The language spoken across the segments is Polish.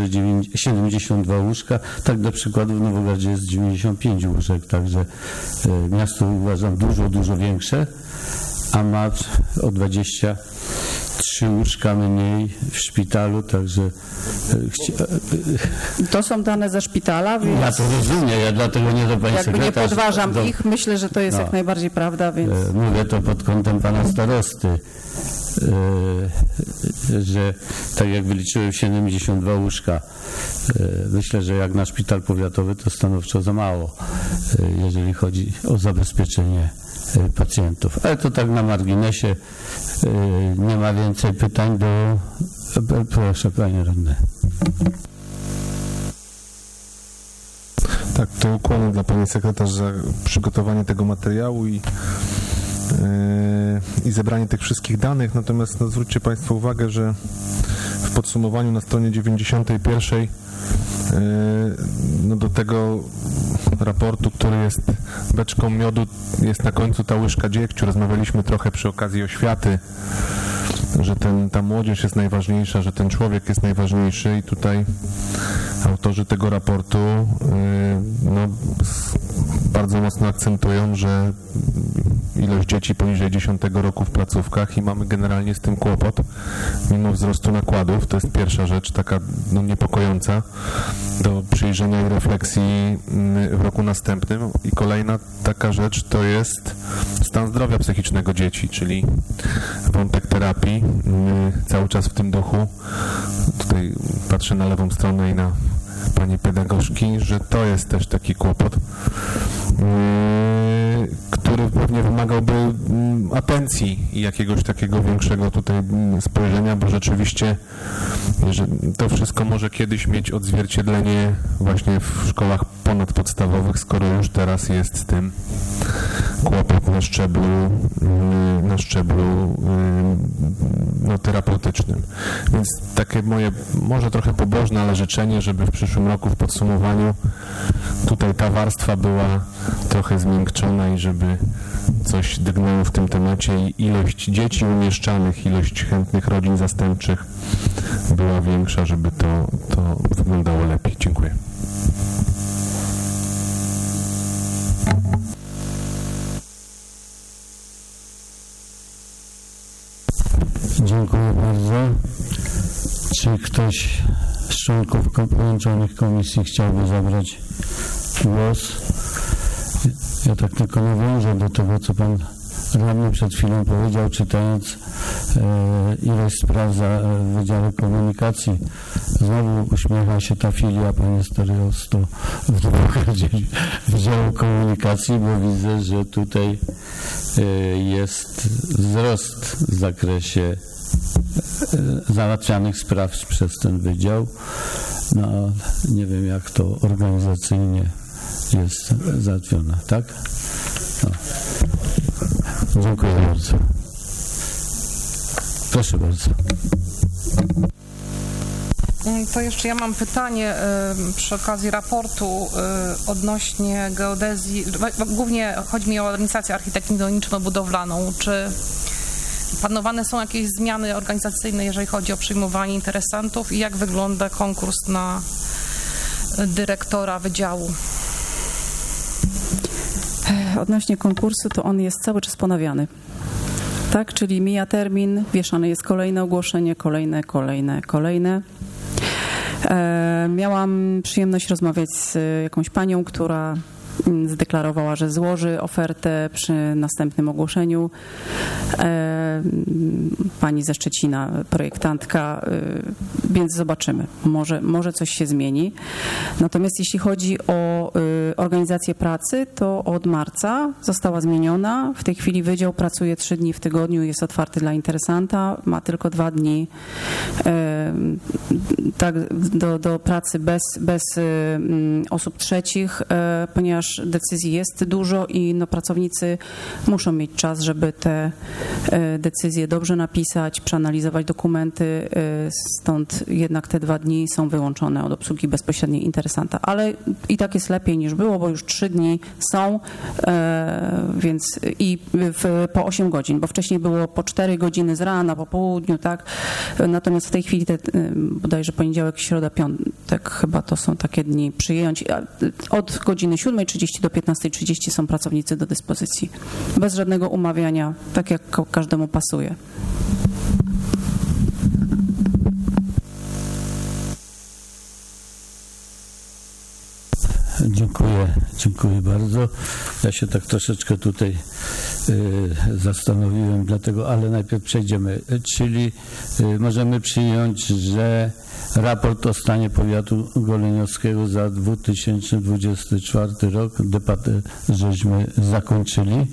że 72 łóżka. Tak do przykładu w Nowogradzie jest 95 łóżek, także miasto uważam dużo większe, a ma o 23 łóżka mniej w szpitalu, także... To są dane ze szpitala, więc... Ja to rozumiem, ja dlatego nie do pani jakby sekretarz... nie podważam ich, myślę, że to jest jak najbardziej prawda, więc... Mówię to pod kątem pana starosty, że tak jak wyliczyłem 72 łóżka, myślę, że jak na szpital powiatowy to stanowczo za mało, jeżeli chodzi o zabezpieczenie pacjentów. Ale to tak na marginesie. Nie ma więcej pytań do... Proszę, panie radny. Tak, to ukłony dla pani sekretarz za przygotowanie tego materiału i zebranie tych wszystkich danych. Natomiast zwróćcie państwo uwagę, że w podsumowaniu na stronie 91 do tego raportu, który jest beczką miodu, jest na końcu ta łyżka dziegciu. Rozmawialiśmy trochę przy okazji oświaty, że ta młodzież jest najważniejsza, że ten człowiek jest najważniejszy i tutaj autorzy tego raportu bardzo mocno akcentują, że ilość dzieci poniżej 10 roku w placówkach i mamy generalnie z tym kłopot, mimo wzrostu nakładów. To jest pierwsza rzecz, taka niepokojąca do przyjrzenia i refleksji w roku następnym. I kolejna taka rzecz to jest stan zdrowia psychicznego dzieci, czyli wątek terapii. Cały czas w tym duchu, tutaj patrzę na lewą stronę i na panie pedagogzki, że to jest też taki kłopot, który pewnie wymagałby atencji i jakiegoś takiego większego tutaj spojrzenia, bo rzeczywiście że to wszystko może kiedyś mieć odzwierciedlenie właśnie w szkołach ponadpodstawowych, skoro już teraz jest z tym kłopot na szczeblu terapeutycznym. Więc takie moje, może trochę pobożne, ale życzenie, żeby w przyszłym roku w podsumowaniu tutaj ta warstwa była trochę zmiękczona i żeby coś drgnęło w tym temacie i ilość dzieci umieszczanych, ilość chętnych rodzin zastępczych była większa, żeby to wyglądało lepiej. Dziękuję. Dziękuję bardzo. Czy ktoś z członków połączonych komisji chciałby zabrać głos? Ja tak tylko nawiążę do tego, co pan radny przed chwilą powiedział, czytając ilość spraw w Wydziale Komunikacji. Znowu uśmiecha się ta filia, panie starosto, w Nowogradzie Wydziału Komunikacji, bo widzę, że tutaj jest wzrost w zakresie załatwianych spraw przez ten wydział. No, nie wiem, jak to organizacyjnie jest załatwione, tak? No. Dziękuję bardzo. Proszę bardzo. To jeszcze ja mam pytanie przy okazji raportu odnośnie geodezji. Głównie chodzi mi o organizację architektoniczno-budowlaną. Czy planowane są jakieś zmiany organizacyjne, jeżeli chodzi o przyjmowanie interesantów i jak wygląda konkurs na dyrektora wydziału? Odnośnie konkursu, to on jest cały czas ponawiany. Tak, czyli mija termin, wieszane jest kolejne ogłoszenie, kolejne. Miałam przyjemność rozmawiać z jakąś panią, która zdeklarowała, że złoży ofertę przy następnym ogłoszeniu. Pani ze Szczecina, projektantka, więc zobaczymy. Może coś się zmieni. Natomiast jeśli chodzi o organizację pracy, to od marca została zmieniona. W tej chwili wydział pracuje 3 dni w tygodniu, jest otwarty dla interesanta, ma tylko 2 dni tak, do pracy bez osób trzecich, ponieważ decyzji jest dużo i pracownicy muszą mieć czas, żeby te decyzje dobrze napisać, przeanalizować dokumenty, stąd jednak te 2 dni są wyłączone od obsługi bezpośredniej interesanta. Ale i tak jest lepiej niż było, bo już 3 dni są, więc i po 8 godzin, bo wcześniej było po 4 godziny z rana, po południu, tak? Natomiast w tej chwili bodajże poniedziałek, środa, piątek chyba to są takie dni przyjęć. Od godziny 7:30 do 15:30 są pracownicy do dyspozycji. Bez żadnego umawiania, tak jak każdemu pasuje. Dziękuję bardzo. Ja się tak troszeczkę tutaj zastanowiłem, dlatego, ale najpierw przejdziemy. Czyli możemy przyjąć, że raport o stanie powiatu goleniowskiego za 2024 rok debatę żeśmy zakończyli.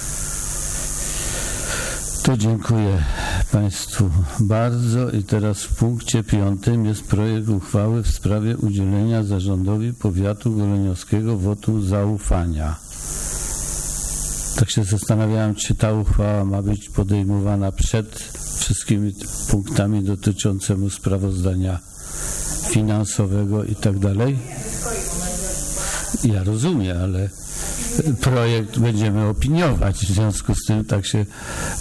To dziękuję Państwu bardzo i teraz w punkcie 5 jest projekt uchwały w sprawie udzielenia zarządowi powiatu goleniowskiego wotum zaufania. Tak się zastanawiałem, czy ta uchwała ma być podejmowana przed wszystkimi punktami dotyczącymi sprawozdania finansowego i tak dalej. Ja rozumiem, ale projekt będziemy opiniować, w związku z tym tak się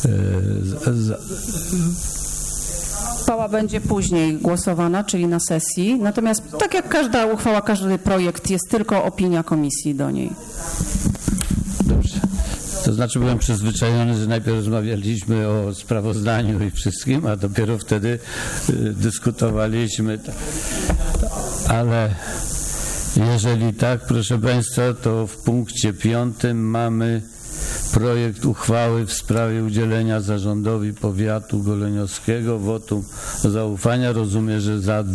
Uchwała będzie później głosowana, czyli na sesji, natomiast tak jak każda uchwała, każdy projekt jest tylko opinia komisji do niej. Dobrze. To znaczy byłem przyzwyczajony, że najpierw rozmawialiśmy o sprawozdaniu i wszystkim, a dopiero wtedy dyskutowaliśmy. Ale jeżeli tak, proszę Państwa, to w punkcie 5 mamy projekt uchwały w sprawie udzielenia zarządowi powiatu goleniowskiego wotum zaufania. Rozumiem, że za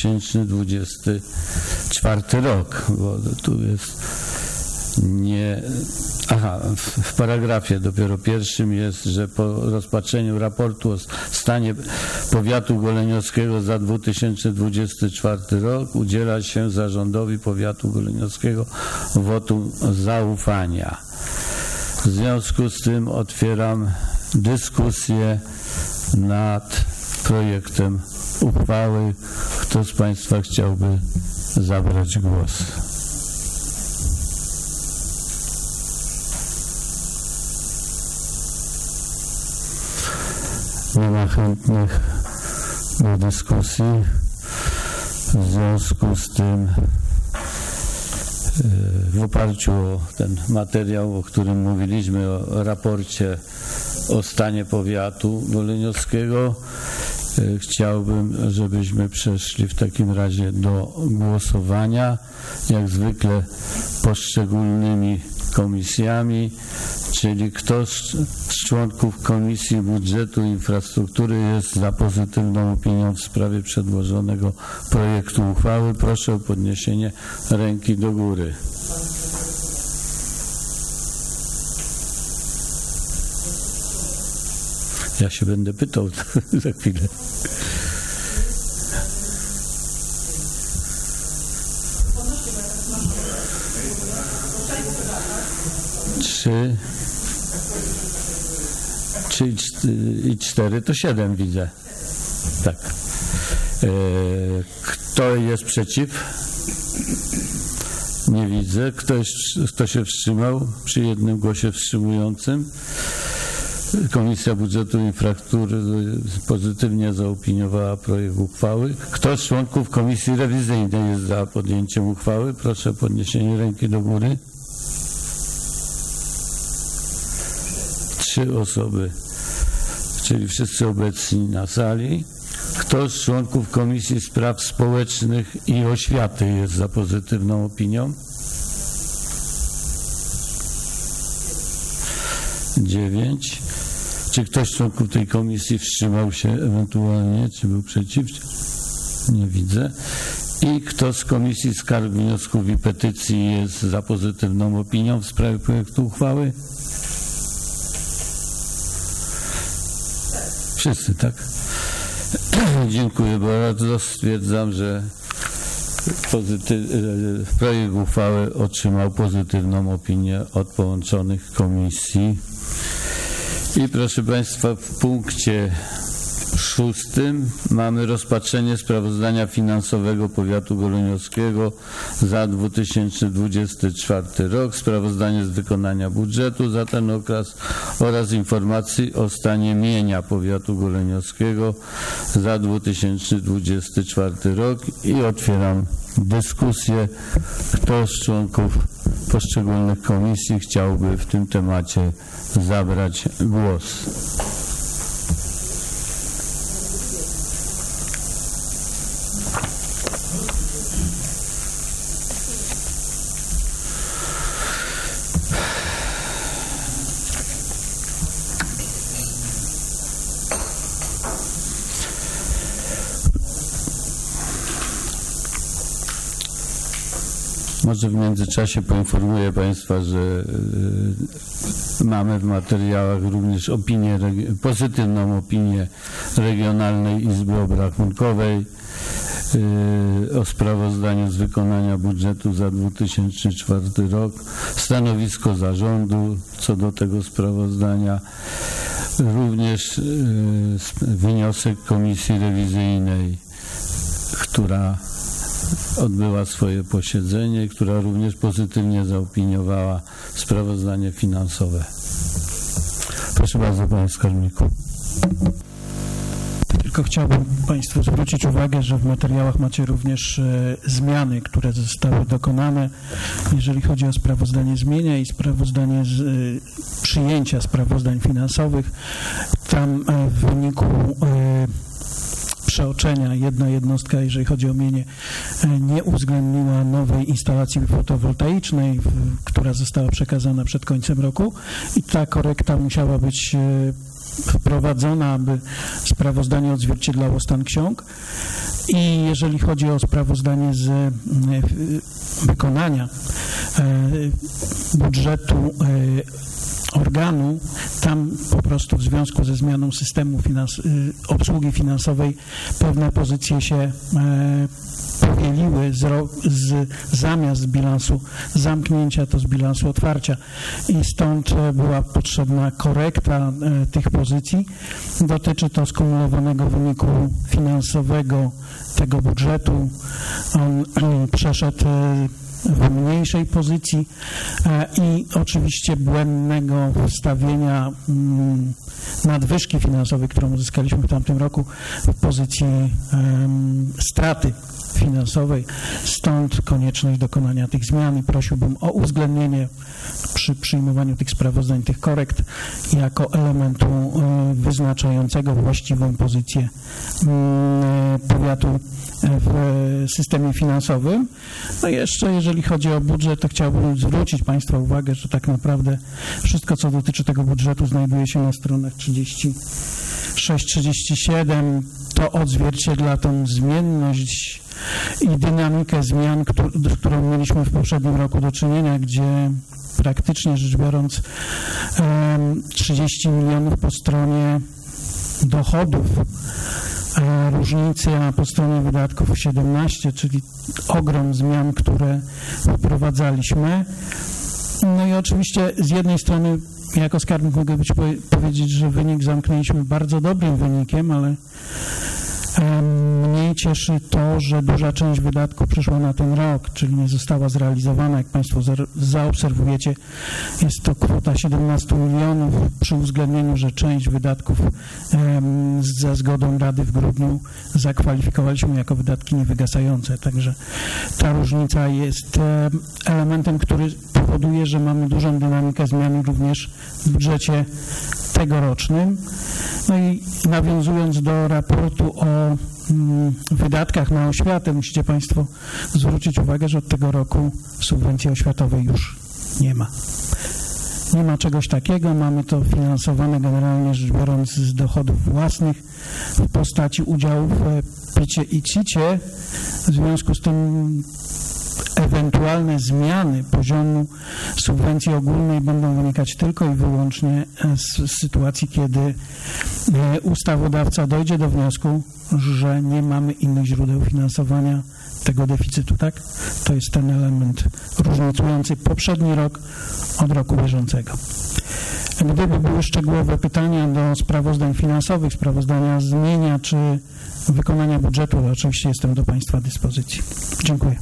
2024 rok, bo tu jest nie... Aha, w paragrafie dopiero pierwszym jest, że po rozpatrzeniu raportu o stanie powiatu goleniowskiego za 2024 rok udziela się zarządowi powiatu goleniowskiego wotum zaufania. W związku z tym otwieram dyskusję nad projektem uchwały. Kto z Państwa chciałby zabrać głos? Nie ma chętnych do dyskusji. W związku z tym w oparciu o ten materiał, o którym mówiliśmy, o raporcie o stanie powiatu goleniowskiego, chciałbym, żebyśmy przeszli w takim razie do głosowania, jak zwykle poszczególnymi komisjami, czyli kto z członków Komisji Budżetu i Infrastruktury jest za pozytywną opinią w sprawie przedłożonego projektu uchwały. Proszę o podniesienie ręki do góry. Ja się będę pytał za chwilę. Trzy i 4 to 7 widzę. Tak. Kto jest przeciw? Nie widzę. Kto się wstrzymał przy jednym głosie wstrzymującym? Komisja Budżetu i Infrastruktury pozytywnie zaopiniowała projekt uchwały. Kto z członków Komisji Rewizyjnej jest za podjęciem uchwały? Proszę o podniesienie ręki do góry. 3 osoby, czyli wszyscy obecni na sali. Kto z członków Komisji Spraw Społecznych i Oświaty jest za pozytywną opinią? 9. Czy ktoś z członków tej komisji wstrzymał się ewentualnie, czy był przeciw? Nie widzę. I kto z Komisji Skarg, Wniosków i Petycji jest za pozytywną opinią w sprawie projektu uchwały? Wszyscy, tak? Dziękuję bardzo. Stwierdzam, że projekt uchwały otrzymał pozytywną opinię od połączonych komisji. I proszę Państwa, w punkcie 6. mamy rozpatrzenie sprawozdania finansowego powiatu goleniowskiego za 2024 rok, sprawozdanie z wykonania budżetu za ten okres oraz informacji o stanie mienia powiatu goleniowskiego za 2024 rok i otwieram dyskusję. Kto z członków poszczególnych komisji chciałby w tym temacie zabrać głos? Może w międzyczasie poinformuję Państwa, że mamy w materiałach również pozytywną opinię Regionalnej Izby Obrachunkowej o sprawozdaniu z wykonania budżetu za 2004 rok, stanowisko zarządu co do tego sprawozdania, również wniosek Komisji Rewizyjnej, która odbyła swoje posiedzenie, która również pozytywnie zaopiniowała sprawozdanie finansowe. Proszę bardzo, panie skarbniku. Tylko chciałbym Państwu zwrócić uwagę, że w materiałach macie również zmiany, które zostały dokonane, jeżeli chodzi o sprawozdanie z mienia i sprawozdanie z przyjęcia sprawozdań finansowych. Tam w wyniku przeoczenia jedna jednostka, jeżeli chodzi o mienie, nie uwzględniła nowej instalacji fotowoltaicznej, która została przekazana przed końcem roku i ta korekta musiała być wprowadzona, aby sprawozdanie odzwierciedlało stan ksiąg. I jeżeli chodzi o sprawozdanie z wykonania budżetu organu, tam po prostu w związku ze zmianą systemu obsługi finansowej pewne pozycje się powieliły zamiast z bilansu zamknięcia, to z bilansu otwarcia i stąd była potrzebna korekta tych pozycji. Dotyczy to skumulowanego wyniku finansowego tego budżetu. On przeszedł w mniejszej pozycji i oczywiście błędnego wstawienia nadwyżki finansowej, którą uzyskaliśmy w tamtym roku w pozycji straty finansowej. Stąd konieczność dokonania tych zmian i prosiłbym o uwzględnienie przy przyjmowaniu tych sprawozdań, tych korekt jako elementu wyznaczającego właściwą pozycję powiatu w systemie finansowym. No i jeszcze jeżeli chodzi o budżet, to chciałbym zwrócić Państwa uwagę, że tak naprawdę wszystko, co dotyczy tego budżetu, znajduje się na stronach 36-37. To odzwierciedla tą zmienność i dynamikę zmian, z którą mieliśmy w poprzednim roku do czynienia, gdzie praktycznie rzecz biorąc 30 milionów po stronie dochodów, a różnica po stronie wydatków 17, czyli ogrom zmian, które wprowadzaliśmy. No i oczywiście z jednej strony jako skarbnik mogę powiedzieć, że wynik zamknęliśmy bardzo dobrym wynikiem, ale mnie cieszy to, że duża część wydatków przyszła na ten rok, czyli nie została zrealizowana. Jak Państwo zaobserwujecie, jest to kwota 17 milionów przy uwzględnieniu, że część wydatków za zgodą Rady w grudniu zakwalifikowaliśmy jako wydatki niewygasające. Także ta różnica jest elementem, który powoduje, że mamy dużą dynamikę zmian również w budżecie tegorocznym. No i nawiązując do raportu o wydatkach na oświatę, musicie Państwo zwrócić uwagę, że od tego roku subwencji oświatowej już nie ma. Nie ma czegoś takiego, mamy to finansowane generalnie rzecz biorąc z dochodów własnych w postaci udziałów w PIT-cie i CIT-cie. W związku z tym ewentualne zmiany poziomu subwencji ogólnej będą wynikać tylko i wyłącznie z sytuacji, kiedy ustawodawca dojdzie do wniosku, że nie mamy innych źródeł finansowania tego deficytu, tak? To jest ten element różnicujący poprzedni rok od roku bieżącego. Gdyby były szczegółowe pytania do sprawozdań finansowych, sprawozdania zmienia czy wykonania budżetu, to oczywiście jestem do Państwa dyspozycji. Dziękuję.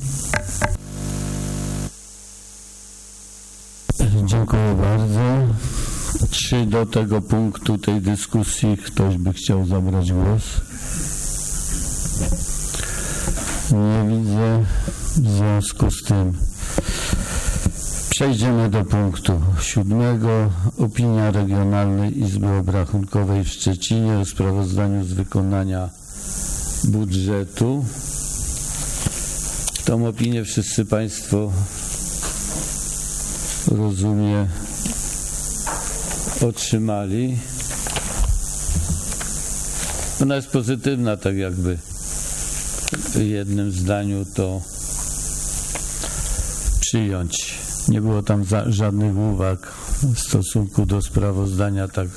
Dziękuję bardzo. Czy do tego punktu tej dyskusji ktoś by chciał zabrać głos? Nie widzę. W związku z tym przejdziemy do punktu 7. Opinia Regionalnej Izby Obrachunkowej w Szczecinie o sprawozdaniu z wykonania budżetu. Tą opinię wszyscy Państwo, rozumiem, otrzymali. Ona jest pozytywna, tak jakby w jednym zdaniu to przyjąć. Nie było tam żadnych uwag w stosunku do sprawozdania. Tak.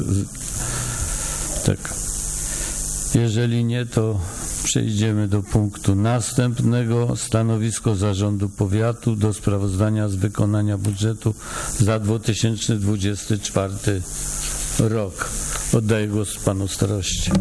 Jeżeli nie, to przejdziemy do punktu następnego. Stanowisko Zarządu Powiatu do sprawozdania z wykonania budżetu za 2024 rok. Oddaję głos panu staroście.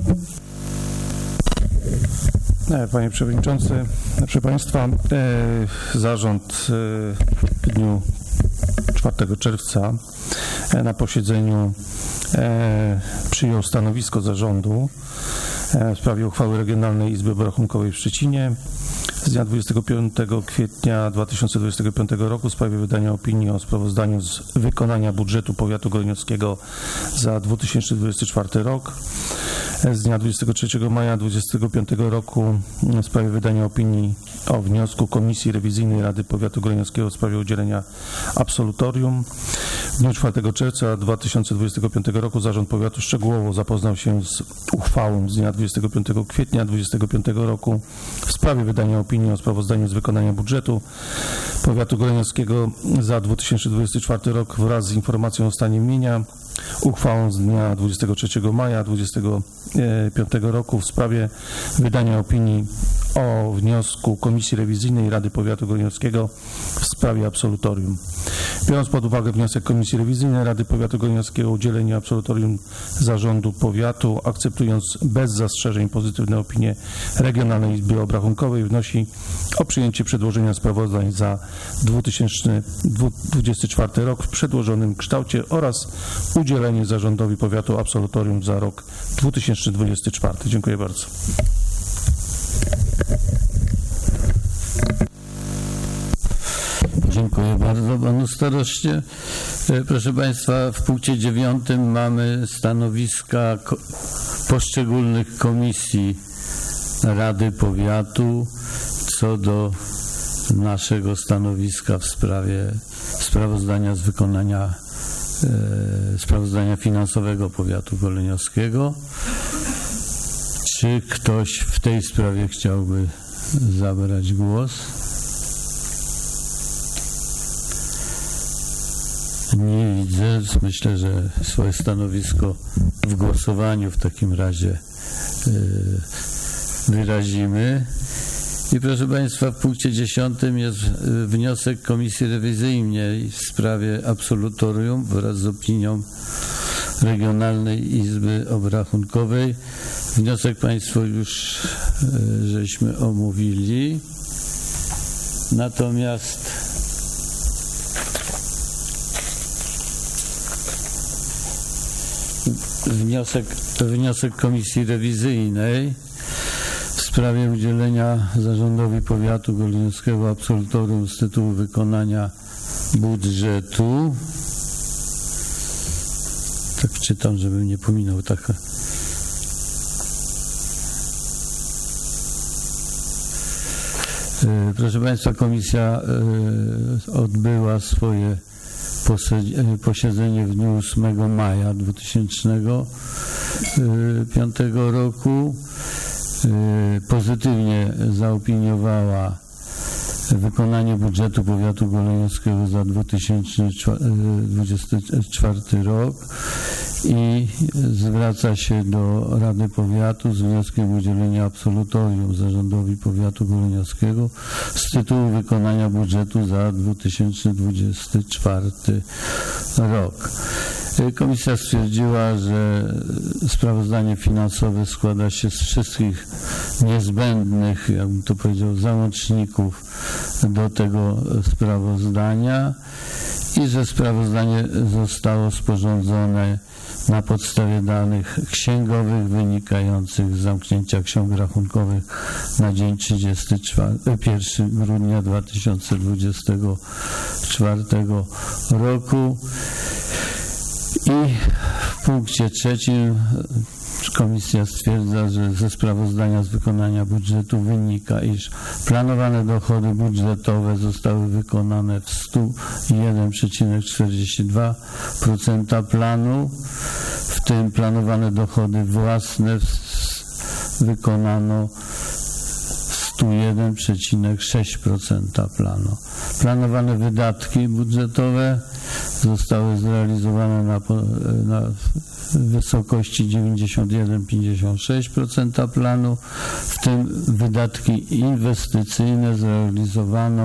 Panie Przewodniczący, proszę Państwa, zarząd w dniu 4 czerwca na posiedzeniu przyjął stanowisko zarządu w sprawie uchwały Regionalnej Izby Obrachunkowej w Szczecinie z dnia 25 kwietnia 2025 roku w sprawie wydania opinii o sprawozdaniu z wykonania budżetu powiatu goleniowskiego za 2024 rok. Z dnia 23 maja 2025 roku w sprawie wydania opinii o wniosku Komisji Rewizyjnej Rady Powiatu Goleniowskiego w sprawie udzielenia absolutorium. W dniu 4 czerwca 2025 roku Zarząd Powiatu szczegółowo zapoznał się z uchwałą z dnia 25 kwietnia 2025 roku w sprawie wydania opinii o sprawozdaniu z wykonania budżetu Powiatu Goleniowskiego za 2024 rok wraz z informacją o stanie mienia, uchwałą z dnia 23 maja 2025 roku w sprawie wydania opinii o wniosku Komisji Rewizyjnej Rady Powiatu Goleniowskiego w sprawie absolutorium. Biorąc pod uwagę wniosek Komisji Rewizyjnej Rady Powiatu Goleniowskiego o udzielenie absolutorium Zarządu Powiatu, akceptując bez zastrzeżeń pozytywne opinie Regionalnej Izby Obrachunkowej, wnosi o przyjęcie przedłożenia sprawozdań za 2024 rok w przedłożonym kształcie oraz udzielenie Zarządowi Powiatu absolutorium za rok 2024. Dziękuję bardzo. Dziękuję bardzo panu staroście. Proszę Państwa, w punkcie 9 mamy stanowiska poszczególnych komisji Rady Powiatu co do naszego stanowiska w sprawie sprawozdania z wykonania sprawozdania finansowego powiatu goleniowskiego. Czy ktoś w tej sprawie chciałby zabrać głos? Nie widzę. Myślę, że swoje stanowisko w głosowaniu w takim razie wyrazimy. I proszę Państwa, w punkcie 10 jest wniosek Komisji Rewizyjnej w sprawie absolutorium wraz z opinią Regionalnej Izby Obrachunkowej. Wniosek Państwo już żeśmy omówili. Natomiast wniosek Komisji Rewizyjnej w sprawie udzielenia Zarządowi Powiatu Goleniowskiego absolutorium z tytułu wykonania budżetu. Tak czytam, żebym nie pominął taka. Proszę Państwa, komisja odbyła swoje posiedzenie w dniu 8 maja 2005 roku. Pozytywnie zaopiniowała wykonanie budżetu powiatu goleniowskiego za 2024 rok i zwraca się do Rady Powiatu z wnioskiem o udzielenie absolutorium zarządowi powiatu goleniowskiego z tytułu wykonania budżetu za 2024 rok. Komisja stwierdziła, że sprawozdanie finansowe składa się z wszystkich niezbędnych, jakbym to powiedział, załączników do tego sprawozdania i że sprawozdanie zostało sporządzone na podstawie danych księgowych wynikających z zamknięcia ksiąg rachunkowych na dzień 1 grudnia 2024 roku. I w punkcie 3 komisja stwierdza, że ze sprawozdania z wykonania budżetu wynika, iż planowane dochody budżetowe zostały wykonane w 101,42% planu, w tym planowane dochody własne wykonano 101,6% planu. Planowane wydatki budżetowe zostały zrealizowane na wysokości 91,56% planu, w tym wydatki inwestycyjne zrealizowano